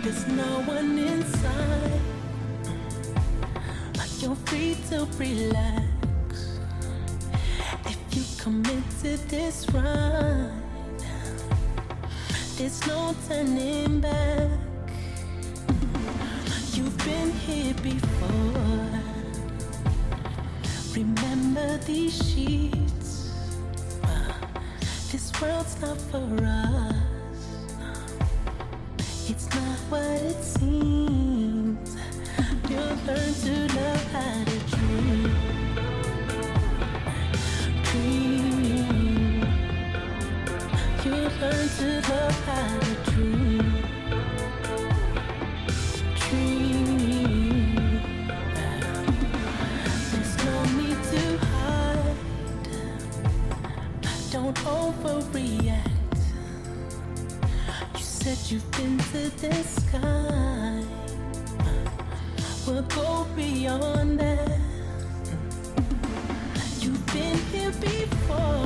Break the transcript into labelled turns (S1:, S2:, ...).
S1: There's no one inside. You're free to relax. If you commit to this ride, there's no turning back. You've been here before. Remember these sheets. This world's not for us. It's not what it seems. You'll learn to love how to dream. Dream. You'll learn to love how to dream. Dream. There's no need to hide. Don't overreact. You said you've been to the sky. We'll go beyond that. You've been here before.